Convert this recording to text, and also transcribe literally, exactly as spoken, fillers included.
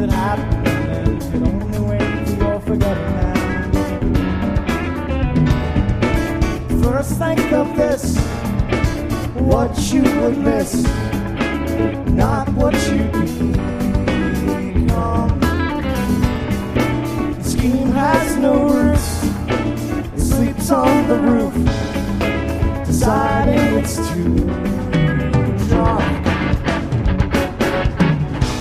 it happened, and you could only wait till you're forgotten now. First think of this, what you would miss, not what you become. The scheme has no roots, it sleeps on the roof, deciding it's true.